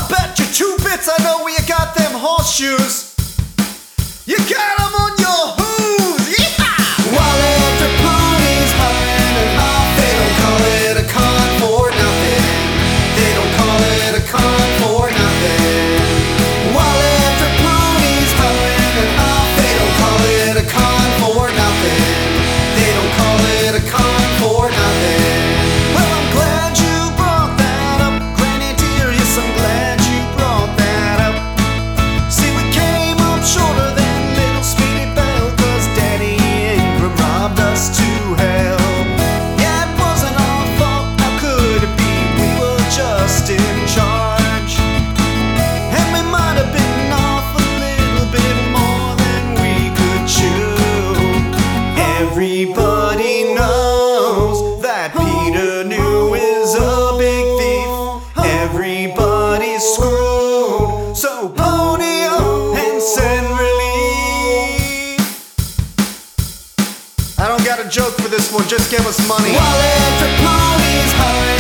bet you 2 bits I know where you got them horseshoes. You got them on your hooves, yeah! While after ponies hiring and off, they don't call it a con for nothing. They don't call it a con for nothing. While after ponies hiring and off, they don't call it a con for nothing. They don't call it a con for nothing. Well, I'm glad you brought that up, Granny dear, yes, I'm glad you brought that up. See, we came up shorter than little Speedy Bell, 'cause Daddy Ingram robbed us to hell. Yeah, it wasn't our fault, how could it be? We were just in charge. And we might have been off a little bit more than we could chew. Everybody knows that Peter New is a big thief. Everybody's screwed, so pony up and send relief. I don't got a joke for this one, just give us money. While after ponies hurry